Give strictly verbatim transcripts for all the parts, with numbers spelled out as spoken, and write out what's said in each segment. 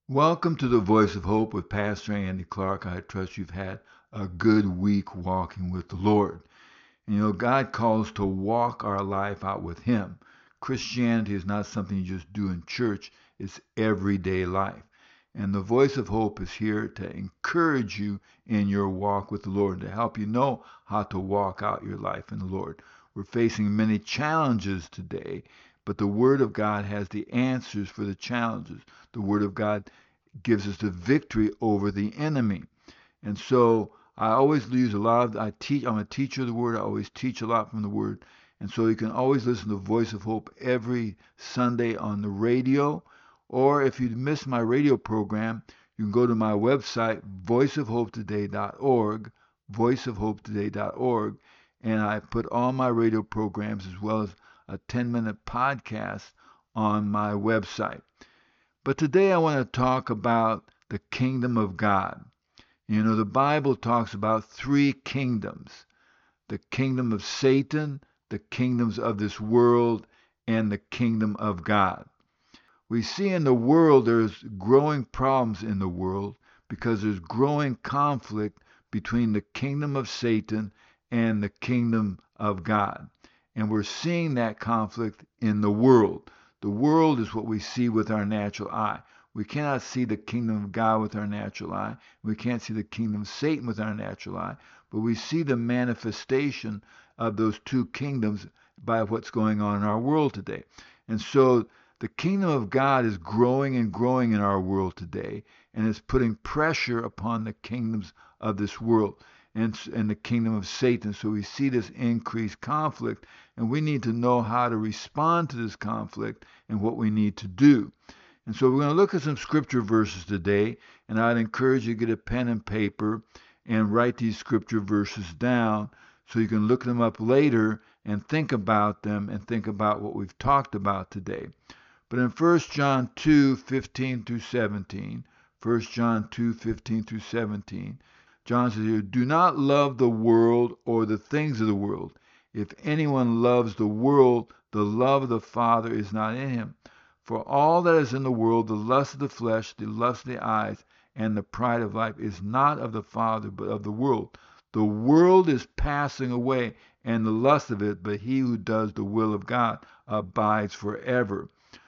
Welcome to the Voice of Hope with Pastor Andy Clark. I trust you've had a good week walking with the Lord. And you know, God calls to walk our life out with Him. Christianity is not something you just do in church, it's everyday life. And the Voice of Hope is here to encourage you in your walk with the Lord, to help you know how to walk out your life in the Lord. We're facing many challenges today, but the Word of God has the answers for the challenges. The Word of God gives us the victory over the enemy. And so I always use a lot of, I teach, I'm a teacher of the Word. I always teach a lot from the Word. And so you can always listen to Voice of Hope every Sunday on the radio. Or if you miss my radio program, you can go to my website, voice of hope today dot org, voice of hope today dot org, and I put all my radio programs as well as a ten minute podcast on my website. But today I want to talk about the kingdom of God. You know, the Bible talks about three kingdoms: the kingdom of Satan, the kingdoms of this world, and the kingdom of God. We see in the world there's growing problems in the world because there's growing conflict between the kingdom of Satan and the kingdom of God. And we're seeing that conflict in the world. The world is what we see with our natural eye. We cannot see the kingdom of God with our natural eye. We can't see the kingdom of Satan with our natural eye. But we see the manifestation of those two kingdoms by what's going on in our world today. And so the kingdom of God is growing and growing in our world today, and it's putting pressure upon the kingdoms of this world and, and the kingdom of Satan. So we see this increased conflict, and we need to know how to respond to this conflict and what we need to do. And so we're going to look at some scripture verses today, and I'd encourage you to get a pen and paper and write these scripture verses down so you can look them up later and think about them and think about what we've talked about today. But in First John two fifteen through seventeen, First John two fifteen through seventeen, John says here, "Do not love the world or the things of the world. If anyone loves the world, the love of the Father is not in him. For all that is in the world, the lust of the flesh, the lust of the eyes, and the pride of life, is not of the Father, but of the world. The world is passing away, and the lust of it, but he who does the will of God abides forever."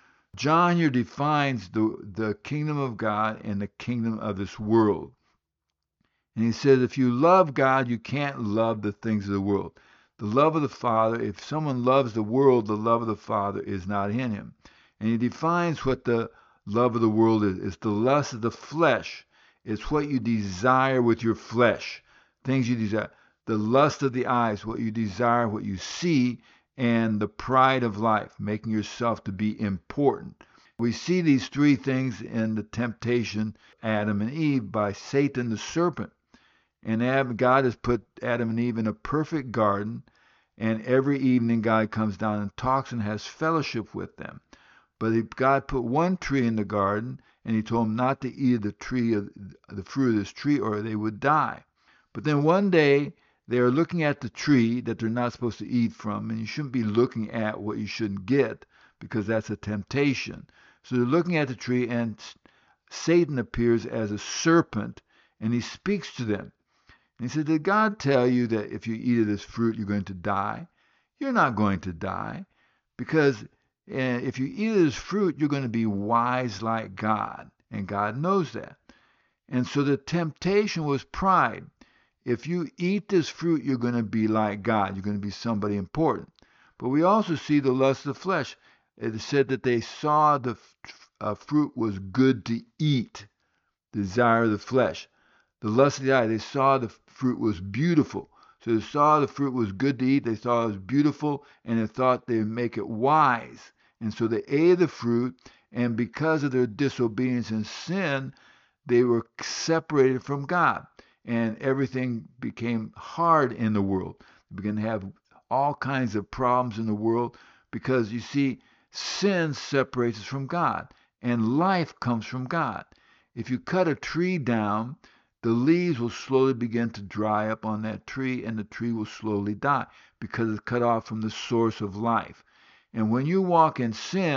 John here defines the, the kingdom of God and the kingdom of this world. And he says, if you love God, you can't love the things of the world. The love of the Father, if someone loves the world, the love of the Father is not in him. And he defines what the love of the world is. It's the lust of the flesh. It's what you desire with your flesh, things you desire. The lust of the eyes, what you desire, what you see, and the pride of life, making yourself to be important. We see these three things in the temptation, Adam and Eve, by Satan the serpent. And God has put Adam and Eve in a perfect garden, and every evening God comes down and talks and has fellowship with them. But God put one tree in the garden, and he told them not to eat of the tree of the fruit of this tree, or they would die. But then one day they are looking at the tree that they're not supposed to eat from, and you shouldn't be looking at what you shouldn't get, because that's a temptation. So they're looking at the tree, and Satan appears as a serpent, and he speaks to them. And he said, did God tell you that if you eat of this fruit, you're going to die? You're not going to die, because if you eat of this fruit, you're going to be wise like God, and God knows that. And so the temptation was pride. If you eat this fruit, you're going to be like God. You're going to be somebody important. But we also see the lust of the flesh. It said that they saw the uh, fruit was good to eat, desire of the flesh. The lust of the eye, they saw the fruit was beautiful. So they saw the fruit was good to eat, they saw it was beautiful, and they thought they would make it wise. And so they ate the fruit, and because of their disobedience and sin, they were separated from God. And everything became hard in the world. They began to have all kinds of problems in the world because, you see, sin separates us from God, and life comes from God. If you cut a tree down, the leaves will slowly begin to dry up on that tree, and the tree will slowly die because it's cut off from the source of life. And when you walk in sin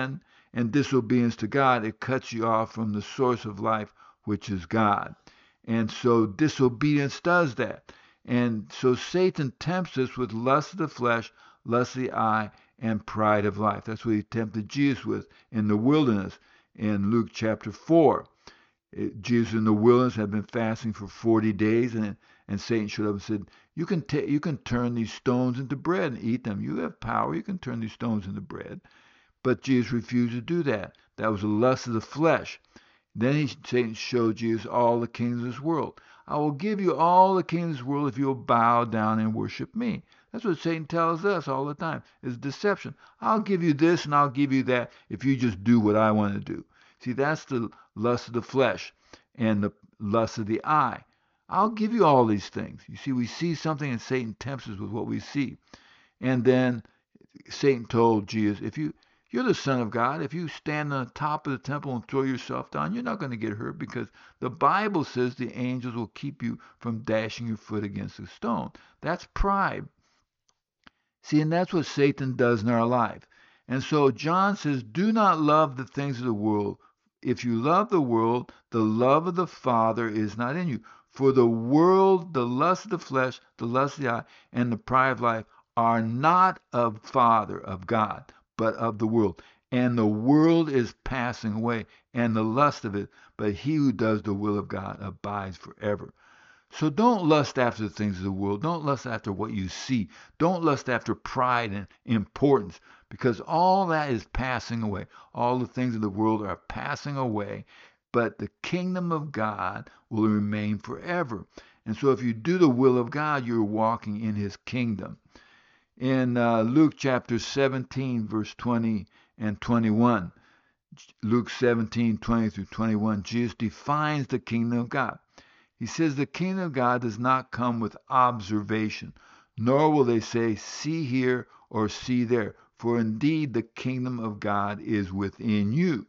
and disobedience to God, it cuts you off from the source of life, which is God. And so disobedience does that. And so Satan tempts us with lust of the flesh, lust of the eye, and pride of life. That's what he tempted Jesus with in the wilderness in Luke chapter four. It, Jesus in the wilderness had been fasting for forty days, and and Satan showed up and said, "You can ta- you can turn these stones into bread and eat them. You have power. You can turn these stones into bread." But Jesus refused to do that. That was the lust of the flesh. Then he, Satan showed Jesus all the kingdoms of this world. I will give you all the kingdoms of this world if you will bow down and worship me. That's what Satan tells us all the time. It's deception. I'll give you this and I'll give you that if you just do what I want to do. See, that's the lust of the flesh and the lust of the eye. I'll give you all these things. You see, we see something and Satan tempts us with what we see. And then Satan told Jesus, if you you're the Son of God, if you stand on the top of the temple and throw yourself down, you're not going to get hurt because the Bible says the angels will keep you from dashing your foot against a stone. That's pride. See, and that's what Satan does in our life. And so John says, do not love the things of the world. If you love the world, the love of the Father is not in you. For the world, the lust of the flesh, the lust of the eye, and the pride of life are not of Father, of God, but of the world. And the world is passing away, and the lust of it, but he who does the will of God abides forever. So don't lust after the things of the world. Don't lust after what you see. Don't lust after pride and importance, because all that is passing away. All the things of the world are passing away, but the kingdom of God will remain forever. And so if you do the will of God, you're walking in his kingdom. In uh, Luke chapter seventeen, verse twenty and twenty-one, Luke seventeen, twenty through twenty-one, Jesus defines the kingdom of God. He says the kingdom of God does not come with observation, nor will they say, see here or see there, for indeed the kingdom of God is within you.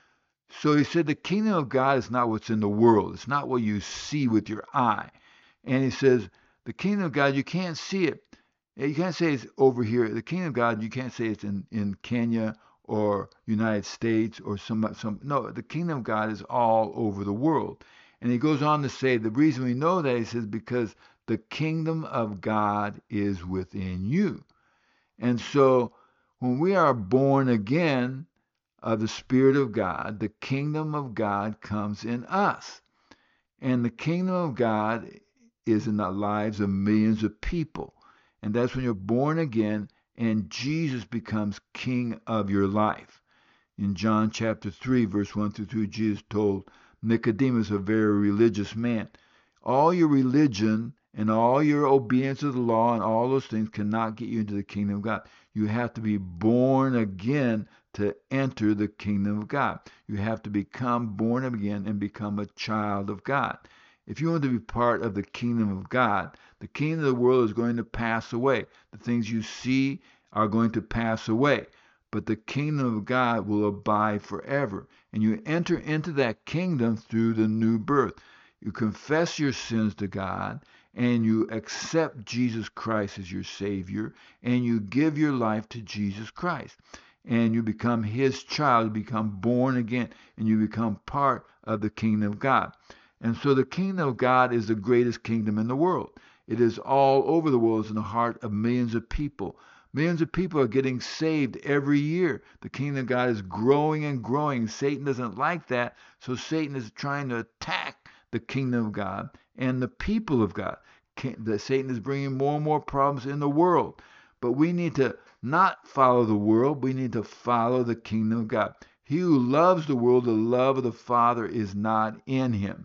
So he said the kingdom of God is not what's in the world. It's not what you see with your eye. And he says the kingdom of God, you can't see it. You can't say it's over here. The kingdom of God, you can't say it's in, in Kenya or United States or some, some. No, the kingdom of God is all over the world. And he goes on to say, the reason we know that, he says, because the kingdom of God is within you. And so when we are born again of the Spirit of God, the kingdom of God comes in us. And the kingdom of God is in the lives of millions of people. And that's when you're born again and Jesus becomes king of your life. In John chapter three, verse one through two, Jesus told Nicodemus, a very religious man, all your religion and all your obedience to the law and all those things cannot get you into the kingdom of God. You have to be born again to enter the kingdom of God. You have to become born again and become a child of God. If you want to be part of the kingdom of God, the kingdom of the world is going to pass away. The things you see are going to pass away. But the kingdom of God will abide forever. And you enter into that kingdom through the new birth. You confess your sins to God, and you accept Jesus Christ as your Savior, and you give your life to Jesus Christ. And you become his child, you become born again, and you become part of the kingdom of God. And so the kingdom of God is the greatest kingdom in the world. It is all over the world. It's in the heart of millions of people. Millions of people are getting saved every year. The kingdom of God is growing and growing. Satan doesn't like that, so Satan is trying to attack the kingdom of God and the people of God. Satan is bringing more and more problems in the world. But we need to not follow the world. We need to follow the kingdom of God. He who loves the world, the love of the Father is not in him.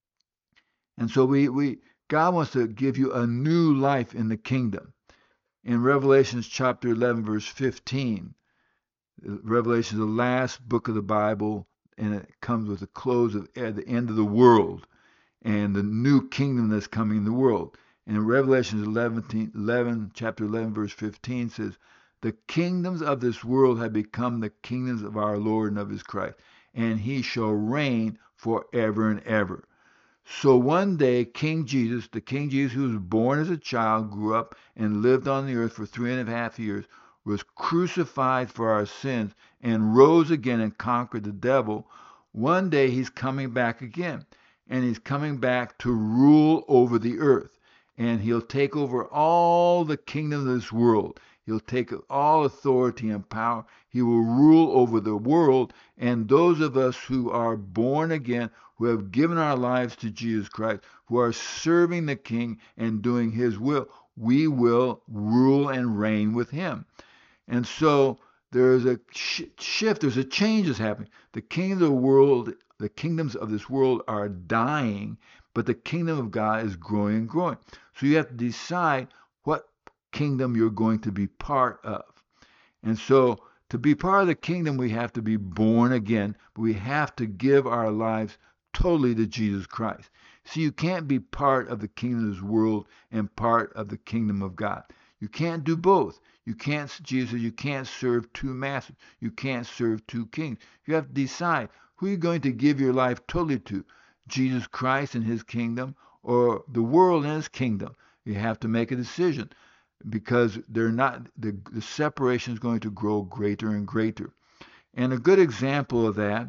And so we, we God wants to give you a new life in the kingdom. In Revelation chapter eleven, verse fifteen, Revelation is the last book of the Bible, and it comes with the close of at the end of the world and the new kingdom that's coming in the world. And in Revelation eleven, eleven, chapter eleven, verse fifteen says, the kingdoms of this world have become the kingdoms of our Lord and of his Christ, and he shall reign forever and ever. So one day, King Jesus, the King Jesus who was born as a child, grew up and lived on the earth for three and a half years, was crucified for our sins, and rose again and conquered the devil, one day he's coming back again. And he's coming back to rule over the earth. And he'll take over all the kingdoms of this world. He'll take all authority and power. He will rule over the world. And those of us who are born again, who have given our lives to Jesus Christ, who are serving the King and doing his will, we will rule and reign with him. And so there's a sh- shift, there's a change that's happening. The kingdoms of the world, the kingdoms of this world are dying, but the kingdom of God is growing and growing. So you have to decide what kingdom you're going to be part of. And so to be part of the kingdom, we have to be born again. But we have to give our lives totally to Jesus Christ. See, you can't be part of the kingdom of this world and part of the kingdom of God. You can't do both. You can't, Jesus, you can't serve two masters. You can't serve two kings. You have to decide who you're going to give your life totally to, Jesus Christ and his kingdom or the world and his kingdom. You have to make a decision because they're not, the, the separation is going to grow greater and greater. And a good example of that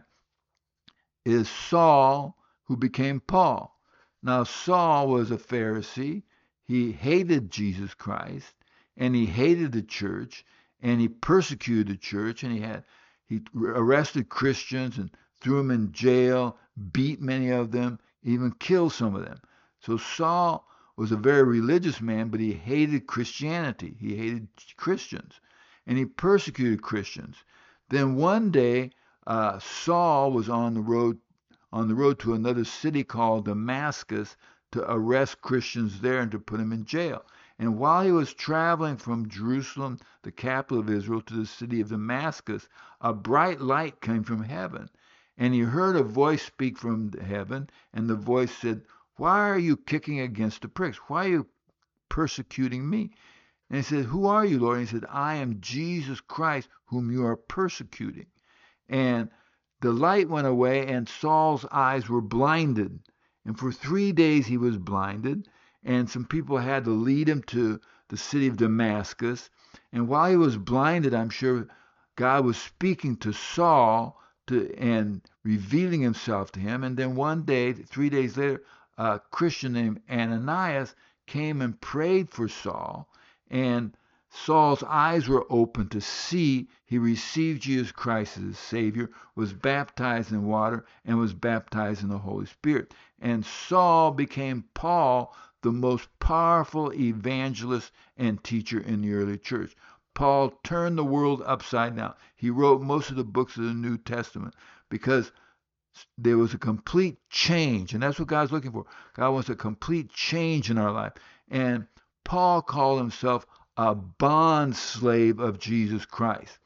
is Saul, who became Paul. Now, Saul was a Pharisee. He hated Jesus Christ, and he hated the church, and he persecuted the church, and he had he arrested Christians and threw them in jail, beat many of them, even killed some of them. So Saul was a very religious man, but he hated Christianity. He hated Christians, and he persecuted Christians. Then one day, uh, Saul was on the road on the road to another city called Damascus to arrest Christians there and to put them in jail. And while he was traveling from Jerusalem, the capital of Israel, to the city of Damascus, a bright light came from heaven. And he heard a voice speak from heaven, and the voice said, "Why are you kicking against the pricks? Why are you persecuting me?" And he said, "Who are you, Lord?" And he said, "I am Jesus Christ, whom you are persecuting." And the light went away, and Saul's eyes were blinded. And for three days he was blinded, and some people had to lead him to the city of Damascus. And while he was blinded, I'm sure God was speaking to Saul to, and revealing himself to him. And then one day, three days later, a Christian named Ananias came and prayed for Saul, and Saul's eyes were open to see. He received Jesus Christ as his Savior, was baptized in water, and was baptized in the Holy Spirit. And Saul became Paul, the most powerful evangelist and teacher in the early church. Paul turned the world upside down. He wrote most of the books of the New Testament because there was a complete change, and that's what God's looking for. God wants a complete change in our life. And Paul called himself a bond slave of Jesus Christ.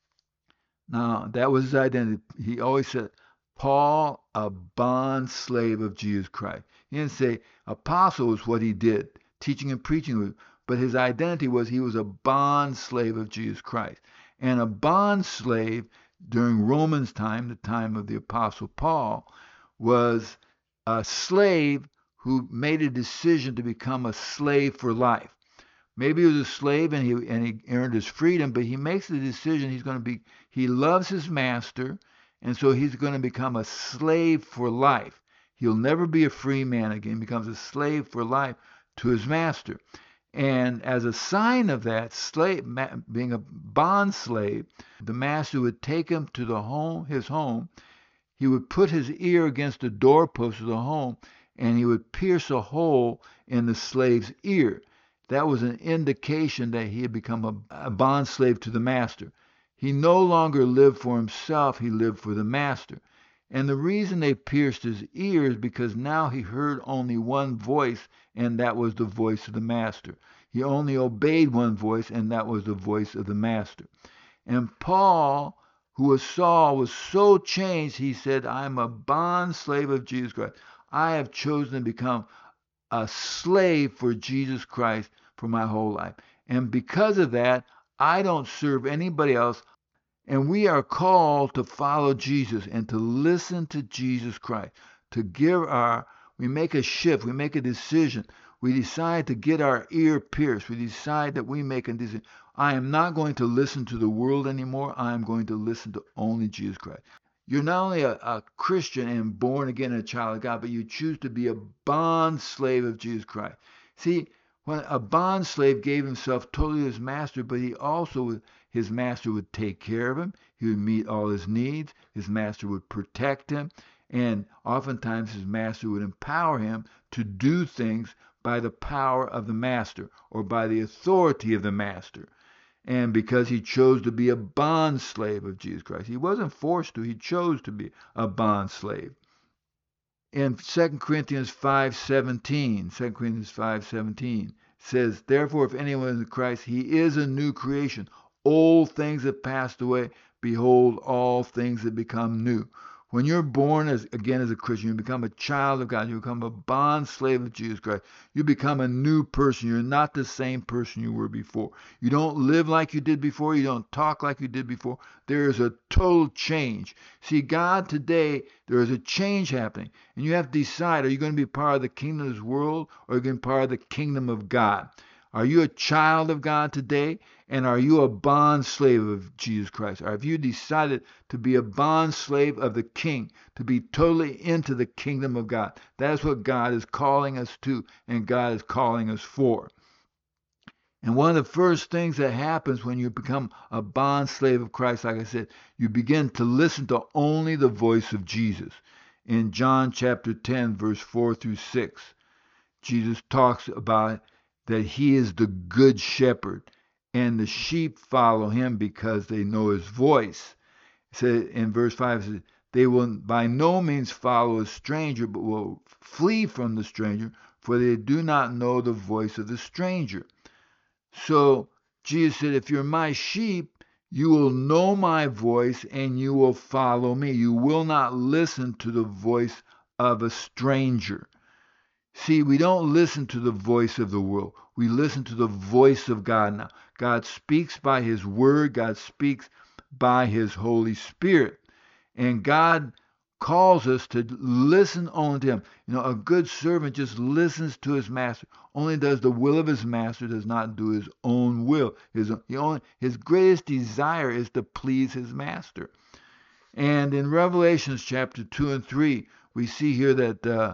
Now, that was his identity. He always said, Paul, a bond slave of Jesus Christ. He didn't say apostle was what he did, teaching and preaching, but his identity was he was a bond slave of Jesus Christ. And a bond slave during Romans' time, the time of the apostle Paul, was a slave who made a decision to become a slave for life. Maybe he was a slave and he and he earned his freedom, but he makes the decision he's going to be, he loves his master, and so he's going to become a slave for life. He'll never be a free man again. He becomes a slave for life to his master. And as a sign of that, slave, being a bond slave, the master would take him to the home, his home. He would put his ear against the doorpost of the home, and he would pierce a hole in the slave's ear. That was an indication that he had become a, a bond slave to the master. He no longer lived for himself, he lived for the master. And the reason they pierced his ears because now he heard only one voice, and that was the voice of the master. He only obeyed one voice, and that was the voice of the master. And Paul, who was Saul, was so changed, he said, I'm a bond slave of Jesus Christ. I have chosen to become a slave for Jesus Christ for my whole life. And because of that, I don't serve anybody else. And we are called to follow Jesus and to listen to Jesus Christ, to give our, we make a shift, we make a decision. We decide to get our ear pierced. We decide that we make a decision. I am not going to listen to the world anymore. I am going to listen to only Jesus Christ. You're not only a, a Christian and born again a child of God, but you choose to be a bond slave of Jesus Christ. See, when a bond slave gave himself totally to his master, but he also, his master would take care of him. He would meet all his needs. His master would protect him. And oftentimes his master would empower him to do things by the power of the master or by the authority of the master. And because he chose to be a bond slave of Jesus Christ. He wasn't forced to, he chose to be a bond slave. In Second Corinthians five seventeen, Second Corinthians five seventeen says, therefore, if anyone is in Christ, he is a new creation. Old things have passed away. Behold, all things have become new. When you're born as again as a Christian, you become a child of God. You become a bond slave of Jesus Christ. You become a new person. You're not the same person you were before. You don't live like you did before. You don't talk like you did before. There is a total change. See, God today, there is a change happening. And you have to decide, are you going to be part of the kingdom of this world or are you going to be part of the kingdom of God? Are you a child of God today? And are you a bond slave of Jesus Christ? Or have you decided to be a bond slave of the King, to be totally into the kingdom of God? That's what God is calling us to, and God is calling us for. And one of the first things that happens when you become a bond slave of Christ, like I said, you begin to listen to only the voice of Jesus. In John chapter ten, verse four through six, Jesus talks about that he is the good shepherd, and the sheep follow him because they know his voice. It says in verse five, it says, they will by no means follow a stranger, but will flee from the stranger, for they do not know the voice of the stranger. So Jesus said, if you're my sheep, you will know my voice and you will follow me. You will not listen to the voice of a stranger. See, we don't listen to the voice of the world. We listen to the voice of God now. God speaks by his word. God speaks by his Holy Spirit. And God calls us to listen only to him. You know, a good servant just listens to his master, only does the will of his master, does not do his own will. His, he only, his greatest desire is to please his master. And in Revelations chapter two and three, we see here that uh,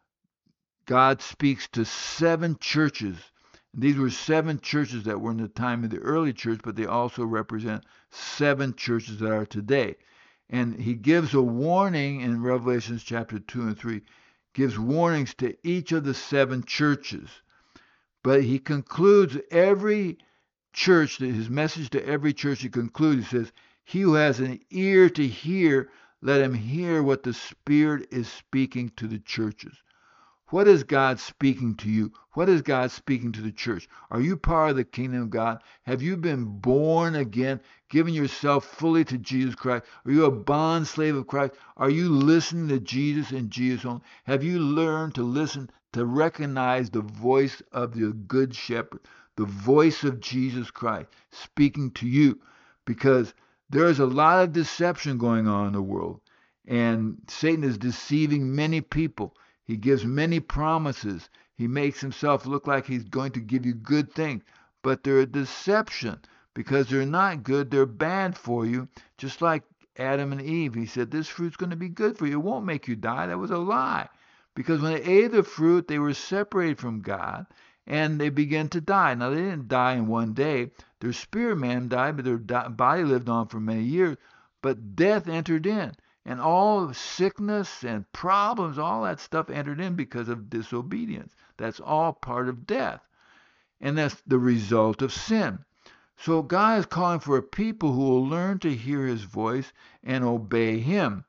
God speaks to seven churches. These were seven churches that were in the time of the early church, but they also represent seven churches that are today. And he gives a warning in Revelations chapter two and three, gives warnings to each of the seven churches. But he concludes every church, his message to every church, he concludes, he says, he who has an ear to hear, let him hear what the Spirit is speaking to the churches. What is God speaking to you? What is God speaking to the church? Are you part of the kingdom of God? Have you been born again, given yourself fully to Jesus Christ? Are you a bond slave of Christ? Are you listening to Jesus and Jesus only? Have you learned to listen, to recognize the voice of the good shepherd, the voice of Jesus Christ speaking to you? Because there is a lot of deception going on in the world, and Satan is deceiving many people. He gives many promises. He makes himself look like he's going to give you good things. But they're a deception because they're not good. They're bad for you. Just like Adam and Eve. He said, this fruit's going to be good for you. It won't make you die. That was a lie. Because when they ate the fruit, they were separated from God and they began to die. Now, they didn't die in one day. Their spirit man died, but their body lived on for many years. But death entered in. And all sickness and problems, all that stuff entered in because of disobedience. That's all part of death. And that's the result of sin. So God is calling for a people who will learn to hear his voice and obey him.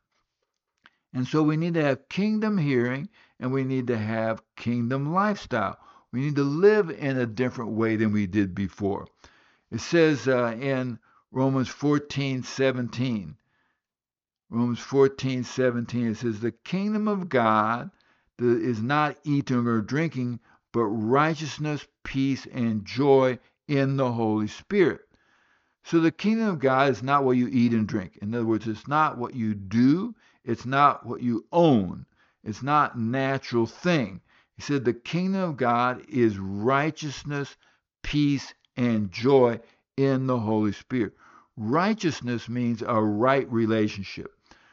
And so we need to have kingdom hearing and we need to have kingdom lifestyle. We need to live in a different way than we did before. It says uh, in Romans fourteen seventeen, Romans fourteen seventeen, it says, the kingdom of God is not eating or drinking, but righteousness, peace, and joy in the Holy Spirit. So the kingdom of God is not what you eat and drink. In other words, it's not what you do. It's not what you own. It's not a natural thing. He said the kingdom of God is righteousness, peace, and joy in the Holy Spirit. Righteousness means a right relationship.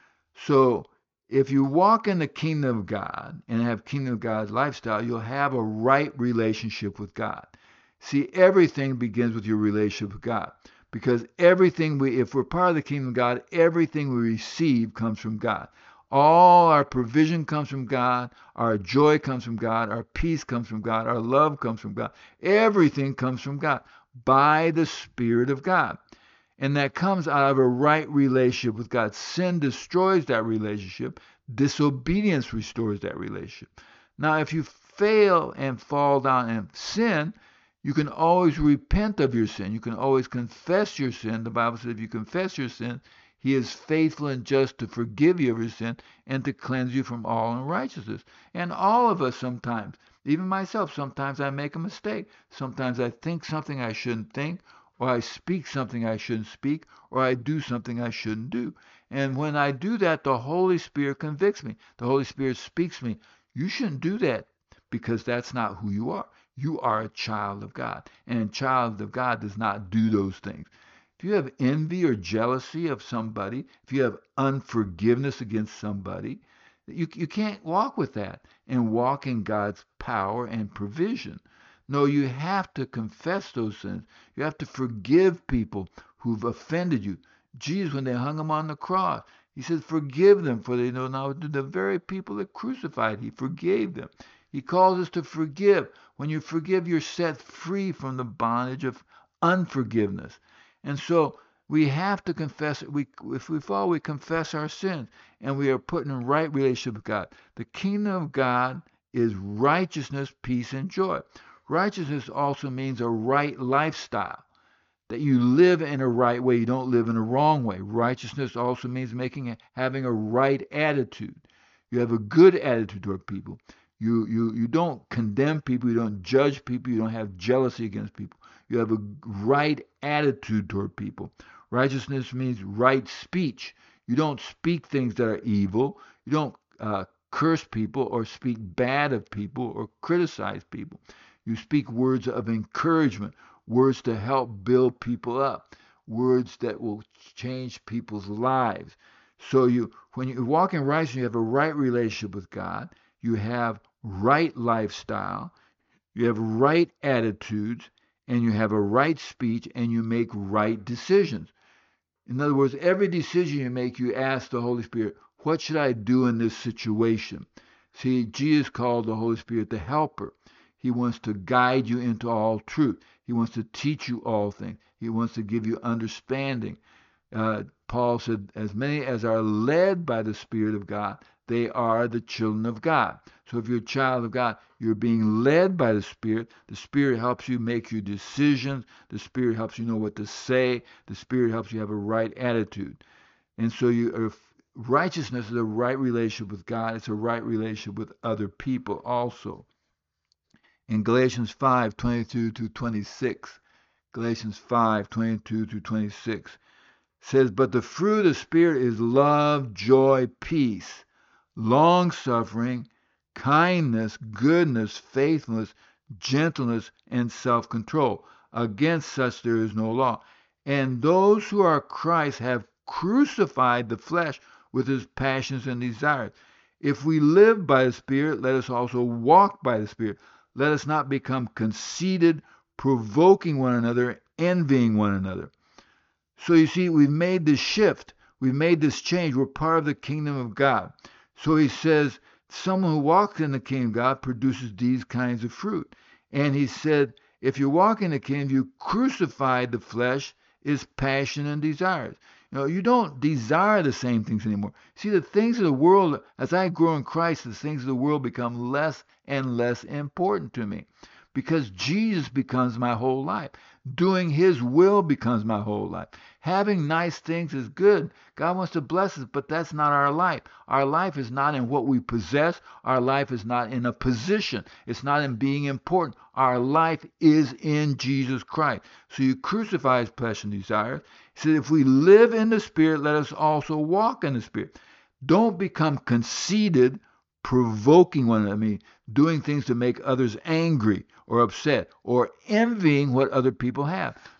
So if you walk in the kingdom of God and have kingdom of God lifestyle, you'll have a right relationship with God. See, everything begins with your relationship with God. Because everything we, if we're part of the kingdom of God, everything we receive comes from God. All our provision comes from God. Our joy comes from God. Our peace comes from God. Our love comes from God. Everything comes from God by the Spirit of God. And that comes out of a right relationship with God. Sin destroys that relationship. Disobedience restores that relationship. Now, if you fail and fall down and sin, you can always repent of your sin. You can always confess your sin. The Bible says if you confess your sin, He is faithful and just to forgive you of your sin and to cleanse you from all unrighteousness. And all of us sometimes, even myself, sometimes I make a mistake. Sometimes I think something I shouldn't think, or I speak something I shouldn't speak, or I do something I shouldn't do. And when I do that, the Holy Spirit convicts me. The Holy Spirit speaks to me. You shouldn't do that because that's not who you are. You are a child of God. And a child of God does not do those things. If you have envy or jealousy of somebody, if you have unforgiveness against somebody, you, you can't walk with that and walk in God's power and provision. No, you have to confess those sins. You have to forgive people who've offended you. Jesus, when they hung him on the cross, he said, forgive them, for they know not the very people that crucified. He forgave them. He calls us to forgive. When you forgive, you're set free from the bondage of unforgiveness. And so we have to confess it. We, if we fall, we confess our sins, and we are put in right relationship with God. The kingdom of God is righteousness, peace, and joy. Righteousness also means a right lifestyle, that you live in a right way. You don't live in a wrong way. Righteousness also means making having a right attitude. You have a good attitude toward people. You, you, you don't condemn people. You don't judge people. You don't have jealousy against people. You have a right attitude toward people. Righteousness means right speech. You don't speak things that are evil. You don't uh, curse people or speak bad of people or criticize people. You speak words of encouragement, words to help build people up, words that will change people's lives. So you, when you walk in righteousness, you have a right relationship with God. You have right lifestyle. You have right attitudes, and you have a right speech, and you make right decisions. In other words, every decision you make, you ask the Holy Spirit, what should I do in this situation? See, Jesus called the Holy Spirit the helper. He wants to guide you into all truth. He wants to teach you all things. He wants to give you understanding. Uh, Paul said, as many as are led by the Spirit of God, they are the children of God. So if you're a child of God, you're being led by the Spirit. The Spirit helps you make your decisions. The Spirit helps you know what to say. The Spirit helps you have a right attitude. And so you are, righteousness is a right relationship with God. It's a right relationship with other people also. In Galatians five, twenty-two to twenty-six, Galatians five, twenty-two to twenty-six, says, but the fruit of the Spirit is love, joy, peace, long-suffering, kindness, goodness, faithfulness, gentleness, and self-control. Against such there is no law. And those who are Christ have crucified the flesh with its passions and desires. If we live by the Spirit, let us also walk by the Spirit. Let us not become conceited, provoking one another, envying one another. So you see, we've made this shift. We've made this change. We're part of the kingdom of God. So he says, someone who walks in the kingdom of God produces these kinds of fruit. And he said, if you walk in the kingdom, you crucify the flesh, is passion and desires. You know, you don't desire the same things anymore. See, the things of the world, as I grow in Christ, the things of the world become less and less important to me, because Jesus becomes my whole life. Doing His will becomes my whole life. Having nice things is good. God wants to bless us, but that's not our life. Our life is not in what we possess. Our life is not in a position. It's not in being important. Our life is in Jesus Christ. So you crucify His flesh and desires. He said, if we live in the Spirit, let us also walk in the Spirit. Don't become conceited, provoking one another. I mean, doing things to make others angry or upset, or envying what other people have.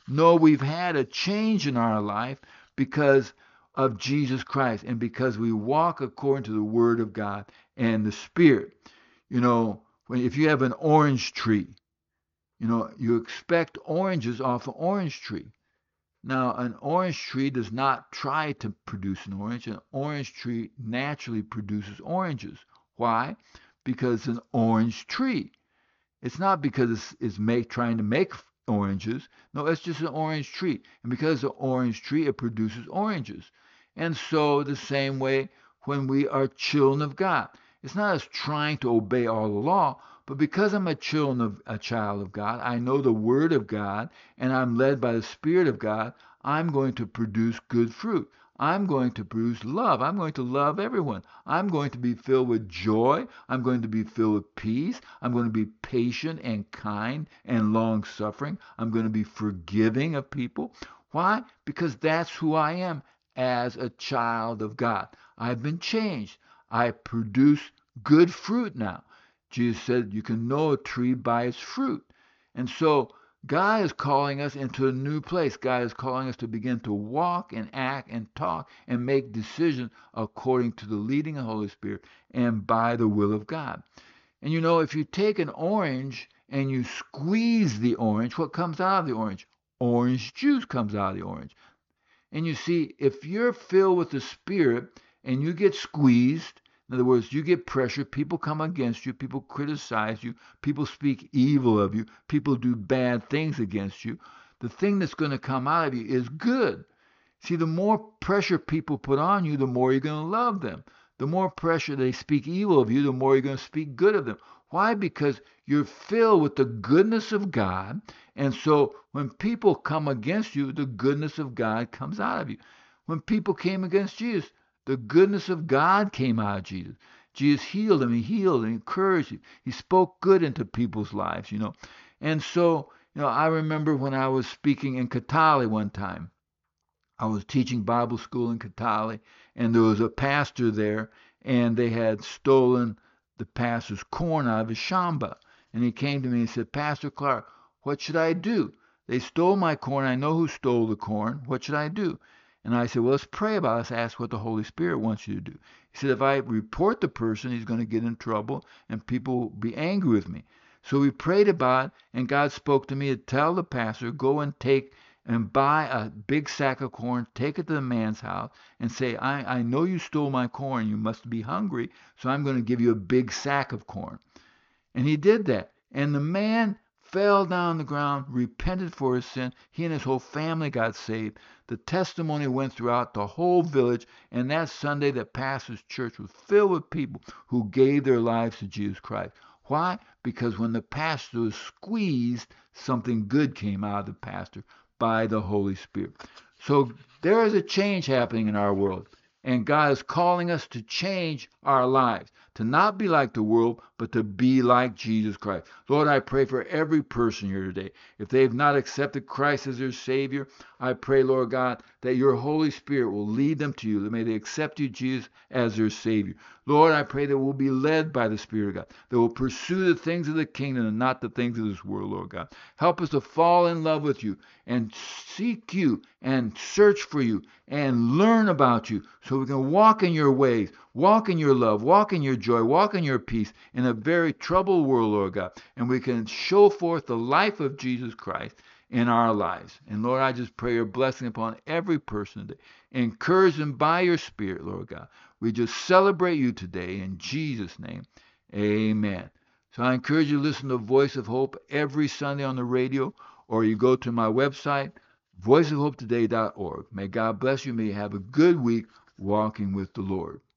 No, we've had a change in our life because of Jesus Christ and because we walk according to the Word of God and the Spirit. You know, when if you have an orange tree, you know, you expect oranges off an orange tree. Now, an orange tree does not try to produce an orange. An orange tree naturally produces oranges. Why? Because it's an orange tree. It's not because it's, it's make, trying to make oranges. No, it's just an orange tree. And because it's an orange tree, it produces oranges. And so, the same way, when we are children of God, it's not us trying to obey all the law, but because I'm a child of a child of God, I know the Word of God, and I'm led by the Spirit of God. I'm going to produce good fruit. I'm going to produce love. I'm going to love everyone. I'm going to be filled with joy. I'm going to be filled with peace. I'm going to be patient and kind and long suffering. I'm going to be forgiving of people. Why? Because that's who I am as a child of God. I've been changed. I produce good fruit now. Jesus said you can know a tree by its fruit. And so God is calling us into a new place. God is calling us to begin to walk and act and talk and make decisions according to the leading of the Holy Spirit and by the will of God. And you know, if you take an orange and you squeeze the orange, what comes out of the orange? Orange juice comes out of the orange. And you see, if you're filled with the Spirit and you get squeezed, in other words, you get pressure, people come against you, people criticize you, people speak evil of you, people do bad things against you, the thing that's going to come out of you is good. See, the more pressure people put on you, the more you're going to love them. The more pressure they speak evil of you, the more you're going to speak good of them. Why? Because you're filled with the goodness of God. And so when people come against you, the goodness of God comes out of you. When people came against Jesus, the goodness of God came out of Jesus. Jesus healed them. He healed and encouraged you. He spoke good into people's lives, you know. And so, you know, I remember when I was speaking in Katali one time. I was teaching Bible school in Katali, and there was a pastor there, and they had stolen the pastor's corn out of his shamba. And he came to me and said, Pastor Clark, what should I do? They stole my corn. I know who stole the corn. What should I do? And I said, well, let's pray about it. Let's ask what the Holy Spirit wants you to do. He said, if I report the person, he's going to get in trouble, and people will be angry with me. So we prayed about it, and God spoke to me to tell the pastor, go and take and buy a big sack of corn, take it to the man's house, and say, I, I know you stole my corn. You must be hungry, so I'm going to give you a big sack of corn. And he did that. And the man fell down on the ground, repented for his sin. He and his whole family got saved. The testimony went throughout the whole village. And that Sunday, the pastor's church was filled with people who gave their lives to Jesus Christ. Why? Because when the pastor was squeezed, something good came out of the pastor by the Holy Spirit. So there is a change happening in our world. And God is calling us to change our lives, to not be like the world, but to be like Jesus Christ. Lord, I pray for every person here today. If they have not accepted Christ as their Savior, I pray, Lord God, that your Holy Spirit will lead them to you. That may they accept you, Jesus, as their Savior. Lord, I pray that we'll be led by the Spirit of God, that we'll pursue the things of the kingdom and not the things of this world, Lord God. Help us to fall in love with you and seek you and search for you and learn about you so we can walk in your ways, walk in your love, walk in your joy, walk in your peace in a very troubled world, Lord God. And we can show forth the life of Jesus Christ in our lives. And Lord, I just pray your blessing upon every person today. Encourage them by your Spirit, Lord God. We just celebrate you today in Jesus' name. Amen. So I encourage you to listen to Voice of Hope every Sunday on the radio, or you go to my website, voice of hope today dot org. May God bless you. May you have a good week walking with the Lord.